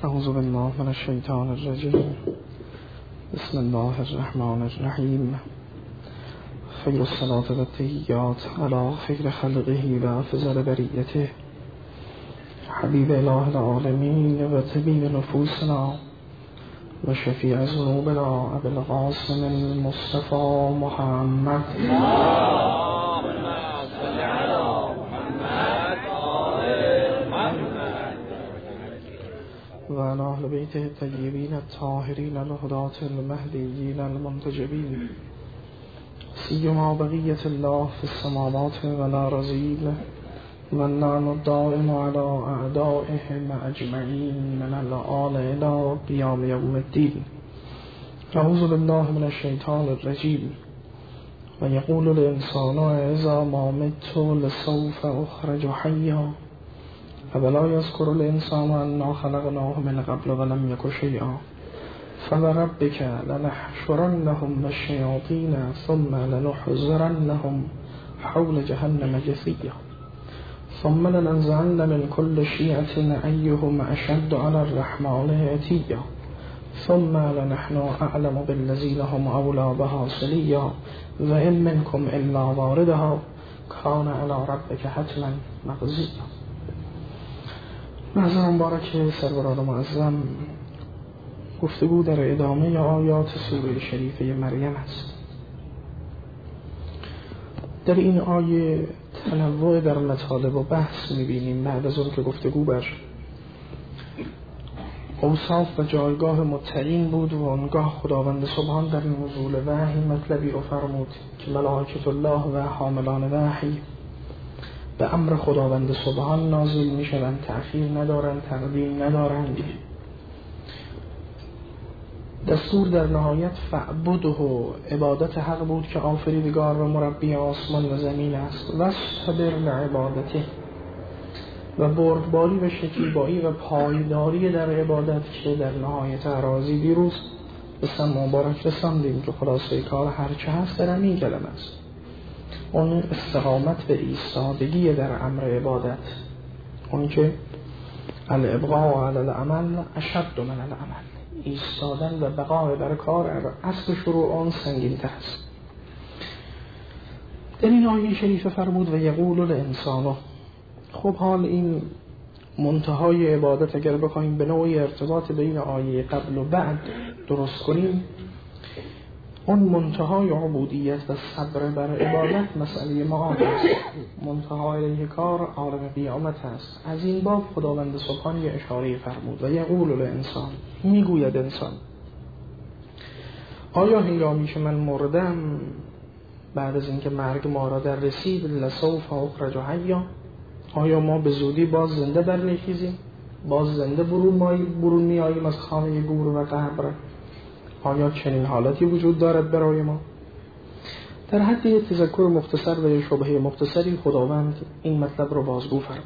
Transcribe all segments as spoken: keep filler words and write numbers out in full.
اعوذ بالله من الشیطان الرجیم. بسم الله الرحمن الرحیم. خیر الصلاة و التحیات علی خیر خلقه و افضل بریته حبیب اله العالمین و طبیب نفوسنا و شفیع ذنوبنا ابی القاسم المصطفى محمد و علی اهل بیته الطیبین الطاهرین الهداة المهدیین المنتجبین سیما بقیة الله فی السماوات و لا رزیل و النعم الدائم علی اعدائهم اجمعین من الآن الی قیام یوم الدین. اعوذ بالله من الشیطان الرجیم. و یقول الانسان اذا ما مت لسوف اخرج حیا اولا یذکر الانسان انا خلقناه من قبل ولم یک شیئا فوربک لنحشرنهم والشیاطین ثم لنحضرنهم حول جهنم جثیا ثم لننزعن من كل شیعة ایهم اشد على الرحمن عتیا ثم لنحن اعلم بالذین هم اولی بها صلیا و ان منکم الا واردها کان علی ربک حتما مقضیا. معظم مبارک سروران معظم، گفتگو در ادامه آیات سوره شریفه مریم است. در این آیه تنوع در مطالب و بحث می‌بینیم بعد از اون که گفتگو بر اوصاف و جایگاه متقین بود و آنگاه خداوند سبحان در نزول وحی مطلبی رو فرمود که ملائکه الله و حاملان وحی به امر خداوند سبحان نازل می شوند، تأخیر ندارند، تقدیم ندارند. دستور در نهایت فعبده و عبادت حق بود که آفریدگار و مربی آسمان و زمین است و صبر لعبادته و بردباری و شکیبایی و پایداری در عبادت که در نهایت اراضی دیروز به سم مبارک رساندیم که خلاصه کار هرچه هست در همین کلمه است، اون استقامت و ایستادگی در امر عبادت، اون که الابقاء علی العمل اشد من العمل، ایستادن و بقای بر کار اصل شروع آن سنگین تر است. در این آیه شریفه فرمود و یقول الانسان. خب حال این منتهای عبادت اگر بخوایم به نوعی ارتباط بین آیه قبل و بعد درست کنیم، اون منتهای عبودیت و صبر بر عبادت مسئله معاد است، منتهای الیه کار عالم قیامت است. از این باب خداوند سبحان یه اشاره فرمود و یقول الانسان، میگوید انسان آیا هنگامی که من مردم بعد از اینکه مرگ ما را در رسید لسوف اخرج حیا، آیا ما به زودی باز زنده برمیخیزیم، باز زنده برون برون میاییم از خانه گور و قبر؟ آیا چنین حالتی وجود دارد برای ما؟ در حد یک تذکر مختصر و شبهه مختصری خداوند این مطلب رو بازگو فرمود.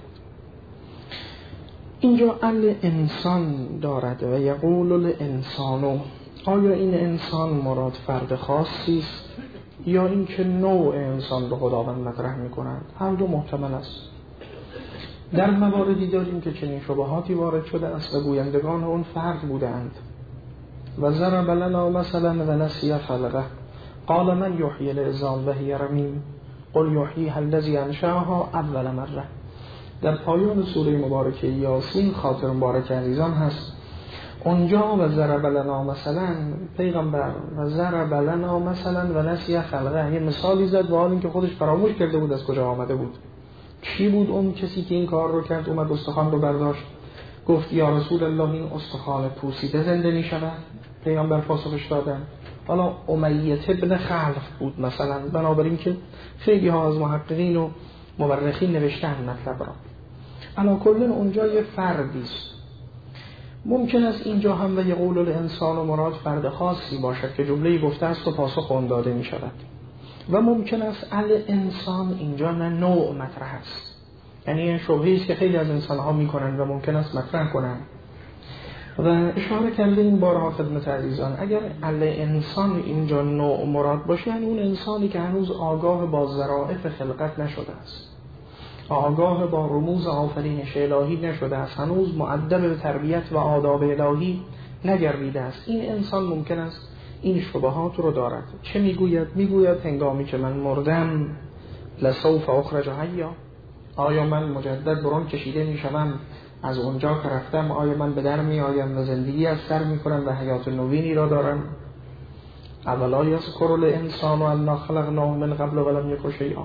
اینجا الانسان دارد و یقول الانسان، آیا این انسان مراد فرد خاصی است یا اینکه نوع انسان رو خداوند مطرح می‌کند؟ هر دو محتمل است. در مواردی داریم که چنین شبهاتی وارد شده است و گویندگان اون فرد بودند. و ضرب لنا مثلا و نسی خلقه قال من یحیی العظام و هی رمیم قل یحییها الذی انشأها اول مره. در پایان سوره مبارکه یاسین خاطر مبارک عزیزان هست، اونجا و ضرب لنا مثلا پیغمبر و ضرب لنا مثلا و نسی خلقه یه مثالی زد و حال اینکه خودش فراموش کرده بود از کجا آمده بود. چی بود اون کسی که این کار رو کرد؟ اومد استخوان رو برداشت گفت یا رسول الله این استخوان پوسیده زنده می شود؟ پیامبر پاسخش دادن حالا امیه ابن خلف بود مثلا، بنابراین که خیلی ها از محققین و مورخین نوشتن مطلب را. علا کل اونجا یه فردی است. ممکن است اینجا هم و یقول الانسان و مراد فرد خاصی باشد که جمله‌ای گفته است و پاسخ اون داده می شود، و ممکن است الانسان اینجا نه نوع مطرح است، یعنی این شبهه‌ای است که خیلی از انسان‌ها می‌کنند و ممکن است مطرح کنند. و اشاره کرده این بارها خدمت عزیزان، اگر الانسان اینجا نوع مراد باشه یعنی اون انسانی که هنوز آگاه با ظرافت خلقت نشده است، آگاه با رموز آفرینش الهی نشده است، هنوز مؤدب به تربیت و آداب الهی نگردیده است، این انسان ممکن است این شبهات رو دارد. چه میگوید؟ میگوید هنگامی که من مردم لسوف اخرج حیا، آیا من مجدد برون کشیده میشوم از اونجا که رفتم؟ آیا من به در می آیم و زندگی از سر می کنم و حیات نوینی را دارم؟ اولا یذکر الانسان انا خلقناه من قبل ولم یک شیئا.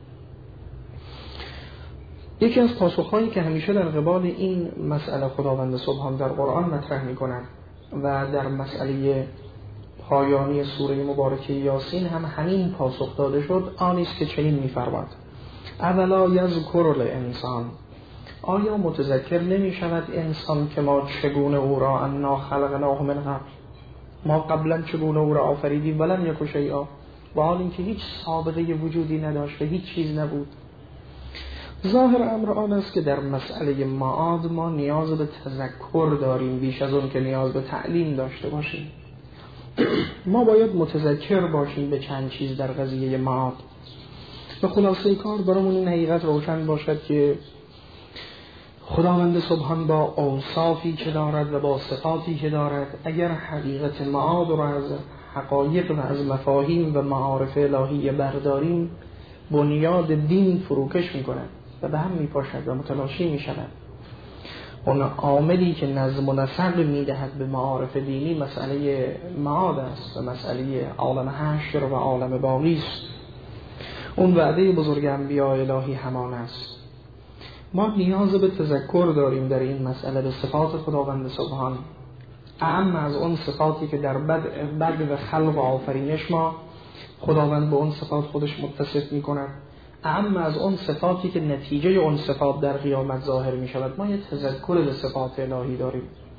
یکی از پاسخهایی که همیشه در قبال این مسئله خداوند سبحان در قرآن مطرح می کند و در مسئله پایانی سوره مبارکه یاسین هم همین پاسخ داده شد، آن است که چنین می فرماد: اولا یذکر الانسان، آیا متذکر نمی شود انسان که ما چگونه او را انا خلقناه من قبل، ما قبلا چگونه او را آفریدیم، ولم یک شیئا، با حال اینکه هیچ سابقه وجودی نداشته، هیچ چیز نبود. ظاهر امر آن است که در مسئله معاد ما نیاز به تذکر داریم بیش از اون که نیاز به تعلیم داشته باشیم. ما باید متذکر باشیم به چند چیز در قضیه معاد. به خلاصه کار برامون این حقیقت روشن باشد که خداوند سبحان با اوصافی که دارد و با صفاتی که دارد، اگر حقیقت معاد را از حقایق و از مفاهیم و معارف الهی برداریم، بنیاد دین فروکش می کند و به هم می پاشد و متلاشی می شود. اون عاملی که نظم و نسق می دهد به معارف دینی مسئله معاد است و مسئله عالم حشر و عالم باقی است. اون وعده بزرگ انبیاء الهی همان است. ما نیاز به تذکر داریم در این مسئله به صفات خداوند سبحان، اعم از اون صفاتی که در بدء و خلق و آفرینش ما خداوند به اون صفات خودش متصف می کند، اعم از اون صفاتی که نتیجه اون صفات در قیامت ظاهر می شود. ما یه تذکر به صفات الهی داریم.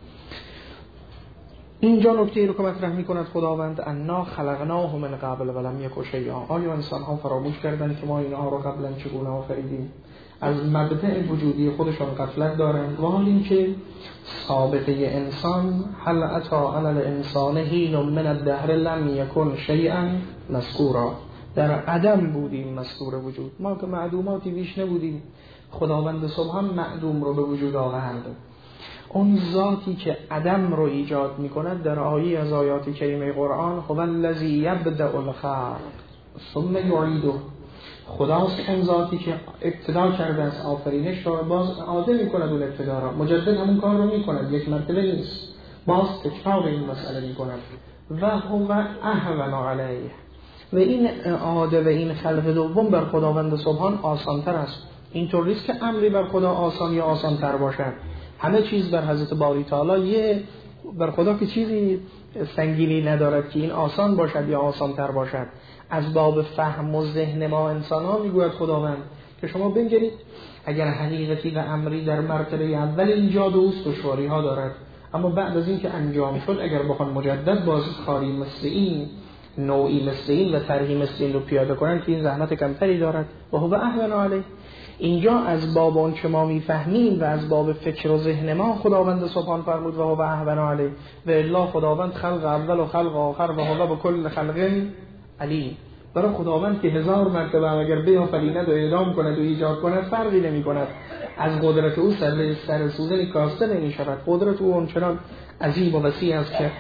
اینجا نکته رو که مطرح می کند خداوند: انا خلقناه من قبل ولم یک شیئا، آیا انسان ها فراموش کردن که ما اینها رو قبلا چگونه آفریدیم؟ از مبدأ وجودی خودشان غفلت دارند، و حال این که سابقه انسان هل اتی علی الانسان حین من الدهر لم یکن شیئا مذکورا، در عدم بودیم مذکور وجود، ما که معدوماتی بیش نبودیم. خداوند سبحان معدوم رو به وجود آورد. اون ذاتی که عدم رو ایجاد می کند در آیه از آیات کریمه قرآن: هو الذی یبدأ الخلق ثم یعیده، خداست اون ذاتی که ابتدا کرده از آفرینش را باز اعاده می کند اون ابتدا را، مجدد همون کار رو می کند، یک مرتبه نیست، باز تکرار این مسئله می کند. و هو اهون علیه، و این اعاده و این خلق دوم بر خداوند سبحان آسانتر است. اینطور نیست که امری بر خدا آسان یا آسانتر باشد. همه چیز بر حضرت باری تعالی یه بر خدا که چیزی سنگینی ندارد که این آسان باشد یا آسانتر باشد. از باب فهم و ذهن ما انسان ها میگوید خداوند که شما بنگرید، اگر حقیقتی و امری در مرتبه اول ایجاد اوست دشواری ها دارد، اما بعد از این که انجام شد اگر بخوان مجدد باز کاری مثل این، نوعی مثل این و طرحی مثل این رو پیاده کنن که این زحمت کمتری دارد. و هو اهون علیه، اینجا از باب اون که ما میفهمیم و از باب فکر و ذهن ما خداوند سبحان فرمود و هو اهون علیه، و الا خداوند خلق اول و خلق آخر و هو بكل خلق علیم. برای خداوند که هزار مرتبه اگر بیافریند و اعدام کند و ایجاد کند فرقی نمی کند، از قدرت او سر سر سوزن کاسته نمی شود. قدرت او اونچنان عظیم و وسیع است که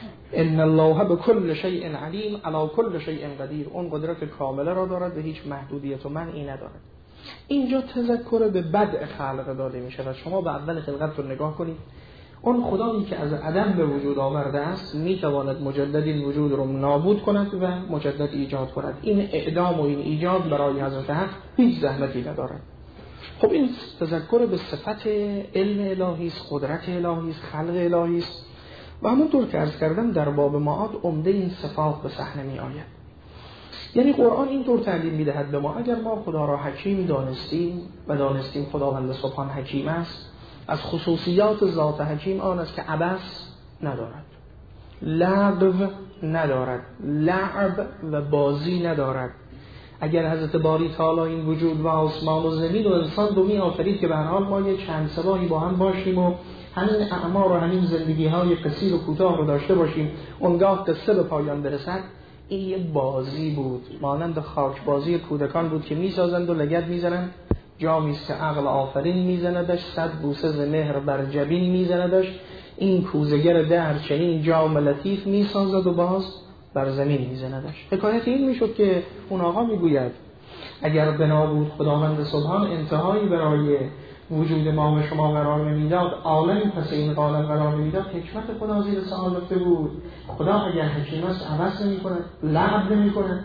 ان الله بكل شیء علیم علی کل شیء قدیر، اون قدرت کامله را دارد و هیچ محدودیت و منعی ندارد. اینجا تذکر به بدء خلق داده می شود. شما به اول خلقت رو نگاه کنید، اون خدایی که از عدم به وجود آورده است می تواند مجدد این وجود رو نابود کند و مجدد ایجاد کند. این اعدام و این ایجاد برای حضرت حق هیچ زحمتی ندارد. خب این تذکر به صفت علم الهی است، قدرت الهی است، خلق الهی است. و همونطور که عرض کردم در باب معاد عمده این صفات به صحنه می آید. یعنی قرآن اینطور تعلیم می دهد به ما اگر ما خدا را حکیم دانستیم و دانستیم خداوند سبحان حکیم است، از خصوصیات ذات حکیم آن است که عبث ندارد، لعب ندارد، لعب و بازی ندارد. اگر حضرت باری تعالی این وجود و آسمان و زمین و انسان دو می آفرید که به هر حال ما یک چند سباهی با هم باشیم و همین اعمار و همین زندگی های قصیر و کوتاه رو داشته باشیم، اونگاه قصه به پایان برسد، این یه بازی بود، مانند خاک بازی کودکان بود که میسازند و لگد میزنند جامی است که عقل آفرین میزندش، صد بوسه ز مهر بر جبین میزندش. این کوزگر دهر چنین جام لطیف میسازد و باز بر زمین میزندش. حکایت این میشد که اون آقا میگوید اگر بنا بود خداوند سبحان انتهایی برای وجود ما و شما قرار نمیداد، عالمی پس این عالم قرار نمیداد، حکمت خدا زیر سوال رفته بود. خدا اگر حکیم است عبث نمیکنه، لعب نمیکنه.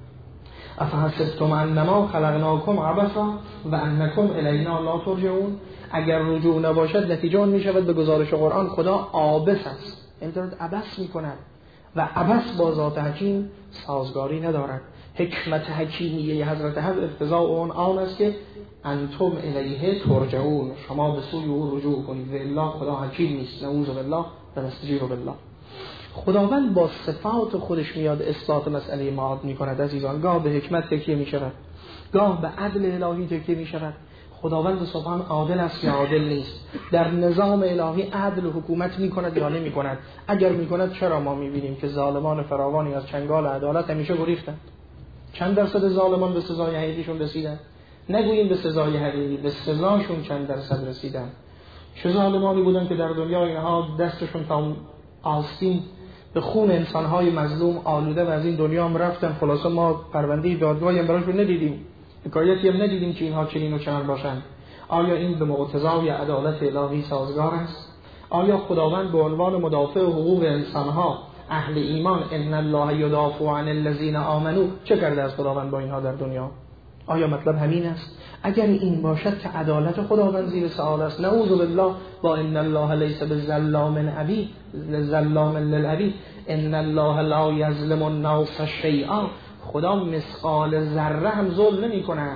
افحسبتم انما خلقناکم عبثا و انکم الینا لا ترجعون. اگر رجوع نباشد نتیجه اون میشود به گزارش قرآن خدا عابث است، یعنی دارد عبث میکند و عبث با ذات حکیم سازگاری ندارد. حکمت حکیمیه حضرت حق اقتضاء اون آن است که انتم الیه ترجعون، شما به سوی او رجوع کنید. و الا خدا حکیم نیست، نعوذ بالله و نستجیر بالله. خداوند با صفات خودش میاد اثبات مسئله معاد میکند. عزیزان گاه به حکمت تکیه میشود، گاه به عدل الهی تکیه میشود. خداوند سبحان عادل است یا عادل نیست؟ در نظام الهی عدل و حکومت میکند یا نمیکند؟ اگر میکند چرا ما میبینیم که ظالمان فراوانی از چنگال عدالت همیشه گریختند؟ چند درصد ظالمان به سزای حقیقیشون رسیدن؟ نگوییم به سزای حقیقی، به سزاشون چند درصد رسیدن؟ چه ظالمانی بودن که در دنیا اینها دستشون تا آستین به خون انسانهای مظلوم آلوده و از این دنیا هم رفتن. خلاصه ما پرونده دادگاهی هم براشون ندیدیم، حکایتی هم ندیدیم که اینها چنین و چنان باشند. آیا این به مقتضای عدالت الهی سازگار است؟ آیا خداوند به عنوان مدافع حقوق انسانها اهل ایمان ان الله یدافع عن الذین آمنوا چه کرده از خداوند با اینها در دنیا؟ آیا مطلب همین است؟ اگر این باشد که عدالت خداوند زیر سوال است، نعوذ بالله، با ان الله لیس بظلام للعبید ظلام للعبید، ان الله لا یظلم الناس شیئا. خدا مثقال ذره هم ظلم نمی‌کند.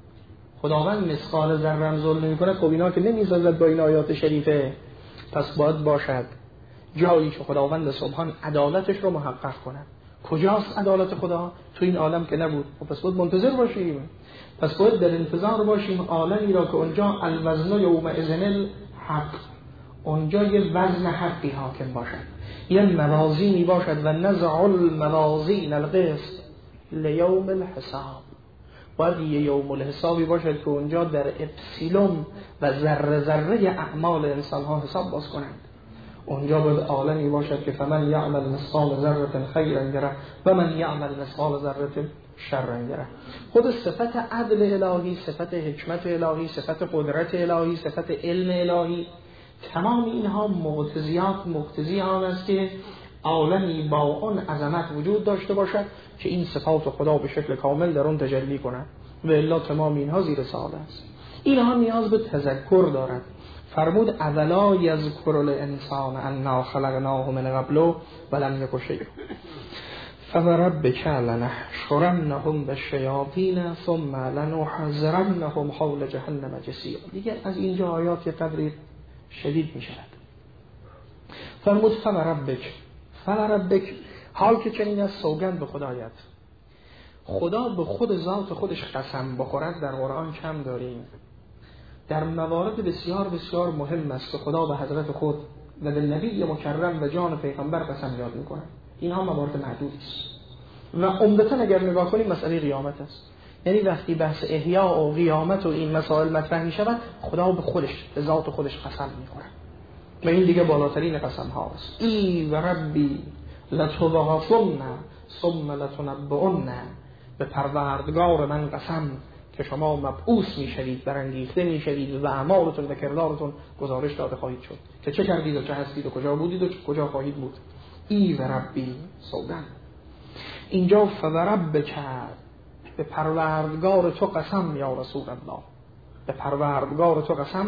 خداوند مثقال ذره هم ظلم نمی‌کند. خب اینا که نمی‌سازد با این آیات شریفه، پس باید باشد جایی که خداوند سبحان عدالتش رو محقق کند. کجاست عدالت خدا؟ تو این عالم که نبود. خب پس باید منتظر باشیم، پس باید در انتظار باشیم عالمی را که اونجا الوزن یومئذ الحق، اونجا یه وزن حقی حاکم باشد، یه موازینی باشد. و نزع الموازین القسط لیوم الحساب، باید یه یوم الحسابی باشد که اونجا در اپسیلوم و ذره ذره اعمال انسان ها حساب باز کنند. اونجا باید عالمی باشد که فمن یعمل مثقال ذره خیرا یره و من یعمل مثقال ذره شرا یره. خود صفت عدل الهی، صفت حکمت الهی، صفت قدرت الهی، صفت علم الهی، تمام اینها مقتضیات مقتضی آن است که عالمی با اون عظمت وجود داشته باشد که این صفات خدا به شکل کامل در اون تجلی کند. و الا تمام اینها زیر سوال است. اینها نیاز به تذکر دارد. فرمود اولا یذکر الانسان انا خلقناه من قبل ولم یک شیء فوربک لنحشرنهم بالشیاطین ثم لنحضرنهم حول جهنم جثیا. دیگه از اینجا آیات یه قدری شدید می شود. فرمود فوربک، فوربک، حال که چنین از سوگند به خدایت. خدا به خود ذات خودش قسم بخورد در قرآن کم داریم. در موارد بسیار بسیار مهم است که خدا به حضرت خود و به نبی مکرم و جان پیغمبر قسم یاد میکنه. اینها موارد محدودی است و عمدتاً اگر نگاه کنیم مسئله قیامت است. یعنی وقتی بحث احیا و قیامت و این مسائل مطرح می شود، خدا به خودش، به ذات خودش قسم میخوره و این دیگه بالاترین قسم هاست. ای و ربی لتبعثن ثم لتنبؤن، به پروردگار من قسم که شما مبعوث میشوید، برانگیخته میشوید و اعمالتون و کردارتون گزارش داده خواهید شد که چه کردید و چه هستید و کجا بودید و کجا خواهید بود. ای و ربی سوگند. اینجا فورب کرد، به پروردگار تو قسم یا رسول الله، به پروردگار تو قسم،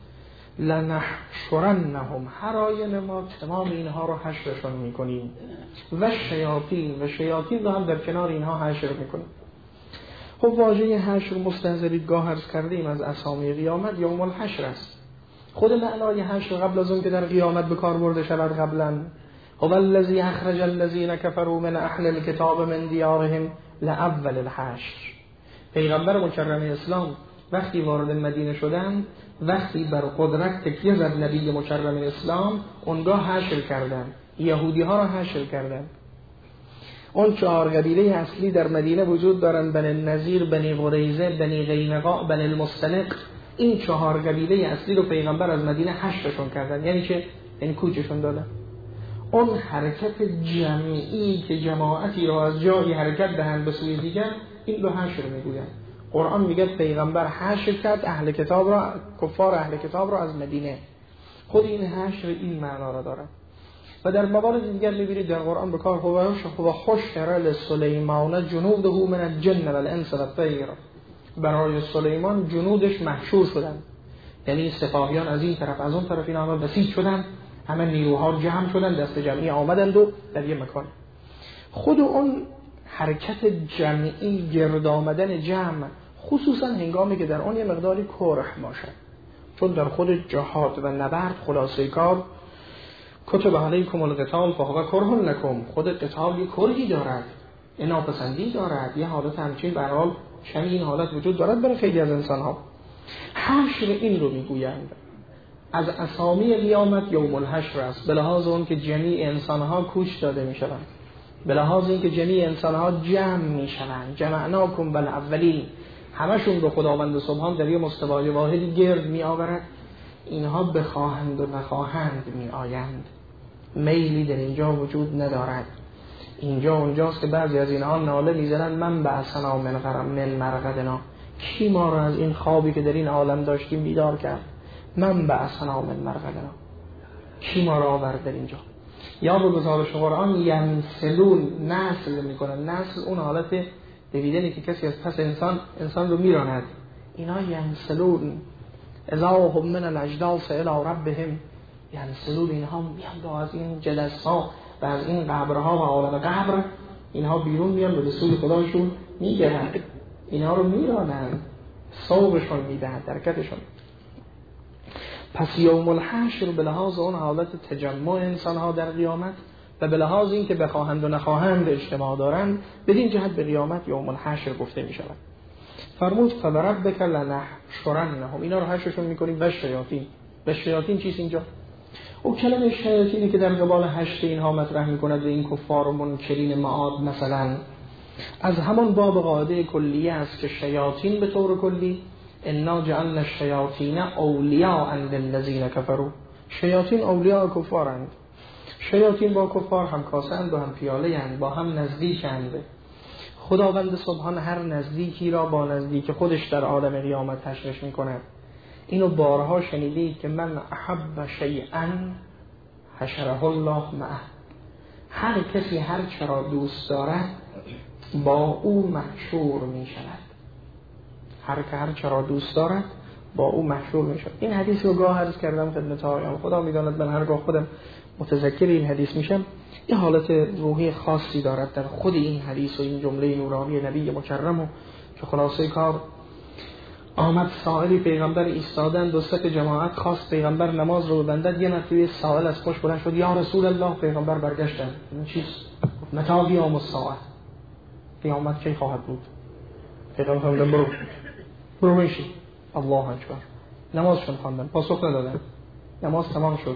لنحشرنهم، هر آینه ما تمام اینها رو حشرشون میکنیم، و شیاطین، و شیاطین رو هم در کنار اینها حشر میکنیم. خب واژه حشر مستنظرید گاه عرض کردیم از اسامی قیامت یوم الحشر است. خود معنای حشر قبل از اون که در قیامت به کار برده شود قبلا، هو الذی اخرج الذین کفروا من اهل الكتاب من دیارهم لاول الحشر. پیغمبر مکرم اسلام وقتی وارد مدینه شدند، وقتی بر قدرت تکیه زد نبی مکرم اسلام، اونگاه حشر کردند، یهودی ها را حشر کردند. اون چهار قبیله اصلی در مدینه وجود دارن، بنی النضیر، بنی قریظه، بنی قینقاع، بنی المصطلق. این چهار قبیله اصلی رو پیغمبر از مدینه حشرشون کردن. یعنی چه؟ یعنی کوچشون دادن. اون حرکت جمعی که جماعتی رو از جایی حرکت دهند به سوی دیگر، این رو حشر میگویند. قرآن میگه پیغمبر حشر کرد اهل کتاب را، کفار اهل کتاب را از مدینه. خود این حشر این معنا را دارد. و در موارد دیگر میبینید در قرآن به کار هو حشر لسلیمان جنوده من الجن والانس والطیر. برای سلیمان جنودش محشور شدن، یعنی سپاهیان از این طرف از اون طرف اینا همه بسیج شدن، همه نیروها جمع شدن، دست جمعی آمدند و در یه مکان. خود اون حرکت جمعی، گرد آمدن جمع، خصوصا هنگامی که در اون یه مقداری کرح باشد، چون در خود جهاد و نبرد خلاصه کار کتب علیکم القتال فهو کرح لکم، خود قتال یه کرهی دارد، ناپسندی دارد، یه حالت همچین به هر حال شمی این حالت وجود دارد برای خیلی از انسان‌ها. حشر این رو میگویند. از اسامی قیامت یوم الحشر است، به لحاظ اون که جمیع انسان‌ها کوچ داده میشوند، به لحاظ این که جمیع انسان‌ها جمع میشوند، جمعناکم بالاولین، همشون به خداوند سبحان در یه مستوای واحدی گرد می آورد. اینها بخواهند و نخواهند می آیند، میلی در اینجا وجود ندارد. اینجا اونجاست که بعضی از اینها ناله میزنن من بعثنا من غرم من مرقدنا، کی ما را از این خوابی که در این عالم داشتیم بیدار کرد؟ من بعثنا من مرقدنا، کی ما را آورد در اینجا؟ یا به گزارش قرآن ینسلون، نسل میکنن. نسل اون حالت دویدنی که کسی از پس انسان انسان رو میراند. اینا ینسلون اذا هم من الاجداث الى ربهم ینسلون، اینها میان از این جلس‌ها و از این قبرها و عالم قبر، اینها بیرون میان به رسول خداشون میگردند، اینها رو میرانند، صوبشون میدهند، درکتشون. پس یوم الحشر به لحاظ اون حالت تجمع انسانها در قیامت و به لحاظ این که بخواهند و نخواهند اجتماع دارند، بدین جهت به قیامت یوم الحشر گفته می شود. فرمود فبربک لنحشرنهم، اینا رو حشرشون میکنیم. و شیاطین، و شیاطین چیست اینجا؟ او کلمه شیاطینی که در قبال حشر اینها مطرح میکند به این کفار و منکرین معاد، مثلا از همون باب قاعده کلیه است که شیاطین به طور کلی انا جعلنا الشیاطین اولیاء للذین کفروا، شیاطین اولیاء کفارند. شیاطین با کفار هم کاسند و هم پیاله اند، با هم نزدیکند. خداوند سبحان هر نزدیکی را با نزدیک خودش در عالم قیامت حشرش میکند. اینو بارها شنیدید که من احب شیئا حشره الله معه، هر کسی هر چرا دوست دارد با او محشور می شود. هر که هر چرا دوست دارد با او محشور می شود. این حدیث رو گاه عرض کردم خدمت آقایان، خدا می داند من هر گاه خودم متذکر این حدیث میشم. یه حالت روحی خاصی دارد در خود این حدیث و این جمله نورانی نبی مکرم و که خلاصه کار آمد سائلی پیغمبر ایستادن، دو صف جماعت خواست پیغمبر نماز رو ببندد. یه مرتبه سائل از پشت بلند شد یا رسول الله، پیغمبر برگشتن این چیز متى قیام الساعه، قیامت کی خواهد بود؟ پیغمبر فرمودن برو برو بشی. الله اکبر. نمازشون خواندن، پاسخ ندادن، نماز تمام شد،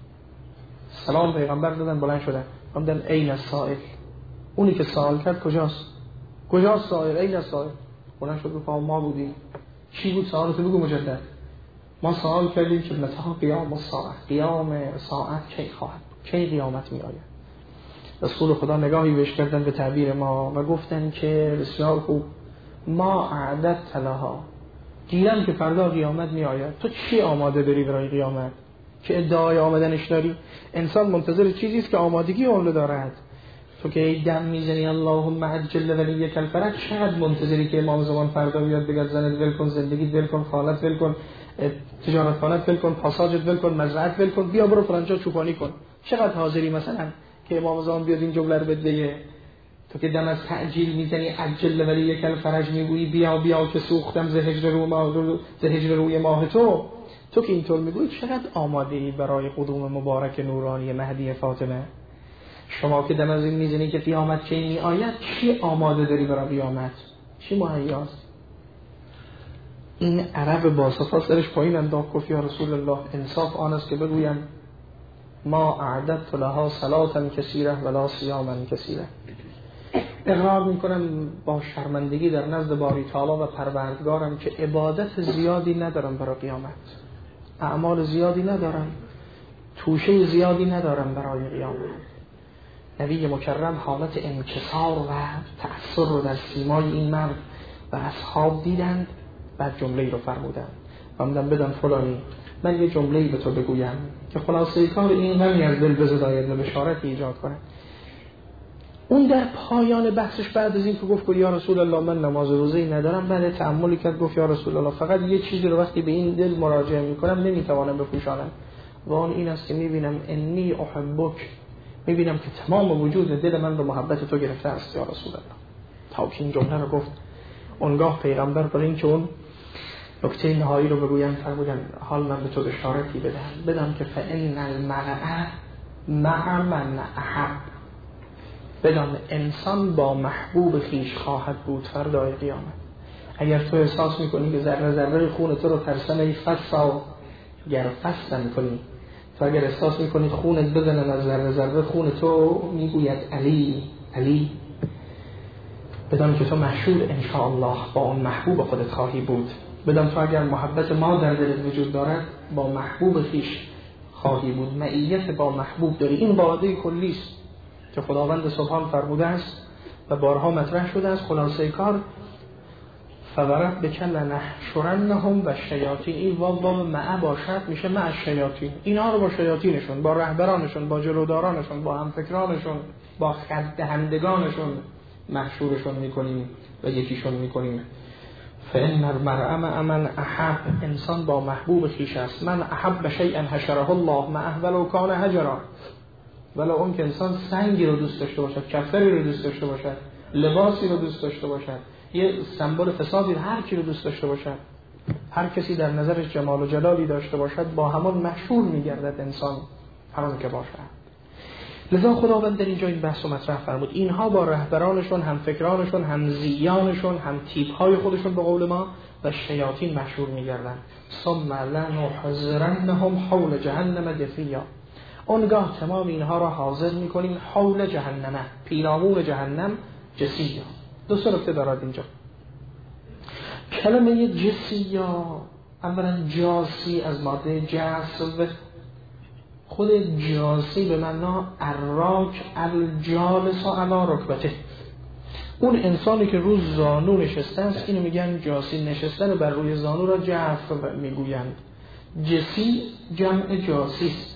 سلام پیغمبر دادن، بلند شدن، فرمودن این السائل، اونی که سوال کرد کجاست؟ کجاست سائل؟ این السائل. بلند شد گفت ما بودیم. چی بود سوالتو بگو مجدد. ما سوال کردیم که متى قیام الساعه، قیام ساعت کی خواهد، کی قیامت می آید؟ رسول خدا نگاهی بهش کردن به تعبیر ما و گفتن که بسیار خوب، ما اعددت لها، دیدم که فردا قیامت می آید، تو چی آماده داری برای قیامت که ادعای آمدنش داری؟ انسان منتظر چیزی است که آمادگی اون رو دارد. تو که دم میزنی اللهم عجل ولیک الفرج، چقدر منتظری که امام زمان فردا بیاد بگه زنت ول کن، زندگیت ول کن، خالت ول کن، تجارت خانت ول کن، پاساژت ول کن، مزرعت ول کن، بیا برو فلانجا چوپانی کن. چقدر حاضری مثلا که امام زمان بیاد این جمله رو بگه؟ تو که دم از تعجیل میزنی عجل ولیک الفرج میگویی بیا بیا که سوختم ز هجر رو ماه ز هجر روی ماه تو، تو که اینطور میگویی چقدر آماده ای برای قدوم مبارک نورانی مهدی فاطمه؟ شما که دم از این میزنی که قیامت کی می آید، چی آماده داری برای قیامت؟ چی مهیاست؟ این عرب با صفا سرش پایین انداخت گفت یا رسول الله، انصاف آن است که بگویم ما اعددت لها صلاة کثیره ولا صیاما کثیره، اقرار میکنم با شرمندگی در نزد باری تعالی و پروردگارم که عبادت زیادی ندارم برای قیامت، اعمال زیادی ندارم، توشه زیادی ندارم برای قیامت. نبی مکرم حالت انکسار و تأثیر رو در سیمای این مرد و اصحاب دیدند. بعد جمله‌ای رو فرمودند و من بدم فلانی من یه جمله‌ای به تو بگویم که خلاصه کار این غمی از دل بزداید و بشارتی ایجاد کنه. اون در پایان بحثش بعد از این که گفت یا رسول الله من نماز روزه‌ای ندارم، بعد تأملی کرد گفت یا رسول الله فقط یه چیزی رو وقتی به این دل مراجعه میکنم نمیتوانم بپوشانم و اون این است که میبینم انی احبک، میبینم که تمام وجود دل من به محبت تو گرفته است یا رسول الله. تا که این جمله رو گفت اونگاه پیغمبر برای این که اون نکته نهایی رو بگویم فرمودن حال من به تو بشارتی بدم بدم که فإن المرء مع من احب، بدان انسان با محبوب خیش خواهد بود فردای قیامت. اگر تو احساس میکنی که ذره ذره خون تو رو ترسنه فسا گر فسن کنی، تو اگر احساس میکنی خونت بزنن از ذره ذره خون تو میگوید علی علی، بدان که تو مشهود انشاءالله با اون محبوب خودت خواهی بود. بدان تو اگر محبت ما در دلت وجود دارد با محبوب خیش خواهی بود، معیت با محبوب داری. این قاعده کلی است که خداوند سبحان فرموده است و بارها مطرح شده است. خلاصه کار فوربک لنحشرنهم و شیاطین، این واو واو مع باشد میشه مع الشیاطین، اینا رو با شیاطینشون، با رهبرانشون، با جلودارانشون، با همفکرانشون، با خط دهندگانشون محشورشون میکنیم و یکیشون میکنیم. فإن المرء مع من احب، انسان با محبوب خیش است. من احب شیئا حشره الله معه ولو کان حجرا، ولو اون که انسان سنگی رو دوست داشته باشد، کفتری رو دوست داشته باشد، لباسی رو دوست داشته باشد، یه سمبل فسادی هر کی رو دوست داشته باشد، هر کسی در نظرش جمال و جلالی داشته باشد، با همان محشور میگردد انسان همان که باشد. لذا خداوند در اینجا این بحث و مطرح فرمود. اینها با رهبرانشون، هم فکرانشون، هم زیانشون، هم تیپ‌های خودشون به قول ما و شیاطین محشور میگردن. ثم لنحضرنهم حول جهنم جثیا، اونگاه تمام اینها را حاضر میکنیم حول جهنم، پیرامون جهنم، جثیا. دو سه نکته دارد اینجا. کلمه جثیا اولا جاسی از ماده جسو، خود جاسی به معنا اراک الجالس علی رکبته، اون انسانی که روی زانو نشسته است اینو میگن جاسی، نشستن بر روی زانو را جسو میگویند. جسی جمع جاسی است.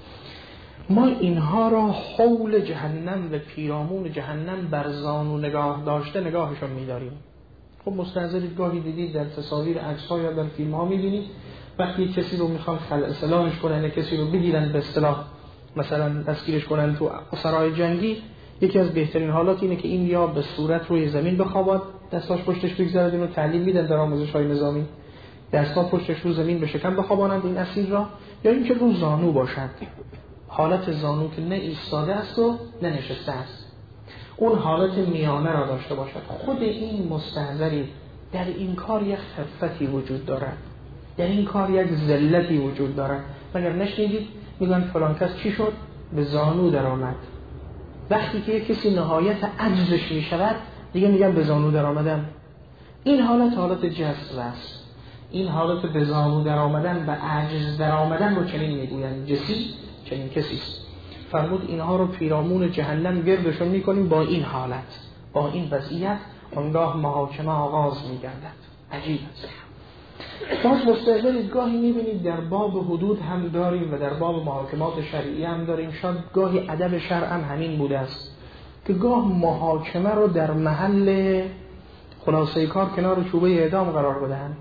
ما اینها را حول جهنم و پیرامون جهنم بر زانو نگاه داشته نگاهشون می‌داریم. خب مستحضرید گاهی دیدید در تصاویر عکس‌ها یا در فیلم‌ها می‌بینید وقتی کسی رو میخوان خلع سلاحش کنن، کسی رو بگیرن به اصطلاح مثلا دستگیرش کنن تو سرای جنگی، یکی از بهترین حالات اینه که این یا به صورت روی زمین بخوابد، دستاش پشتش بگذارد، اینو تعلیم میدن در آموزش‌های نظامی، دستا پشتش رو زمین به شکم بخوابانند این اسیر را، یا اینکه رو زانو باشد، حالت زانو که نه ایستاده است و نه نشسته است، اون حالت میانه را داشته باشد. خود این مستحضری در این کار یک خفتی وجود دارد، در این کار یک ذلتی وجود دارد. مگر نشنیدید میگن فلان کس چی شد؟ به زانو در آمد. وقتی که یک کسی نهایت عجزش میشود دیگه میگن به زانو در آمدن. این حالت حالت جسد است. این حالت به زانو در آمدن و عجز در آمدن رو چنین میگویند. جسی چنین کسی است. فرمود اینها رو پیرامون جهنم گردشون میکنیم با این حالت، با این وضعیت. آنگاه محاکمه آغاز میگردد. عجیب است. باز مستحضرید گاهی میبینید در باب حدود هم داریم و در باب محاکمات شرعی هم داریم. شاید گاهی ادب شرع هم همین بوده است که گاه محاکمه رو در محل خلاصه کار کنار چوبه اعدام قرار بدهند.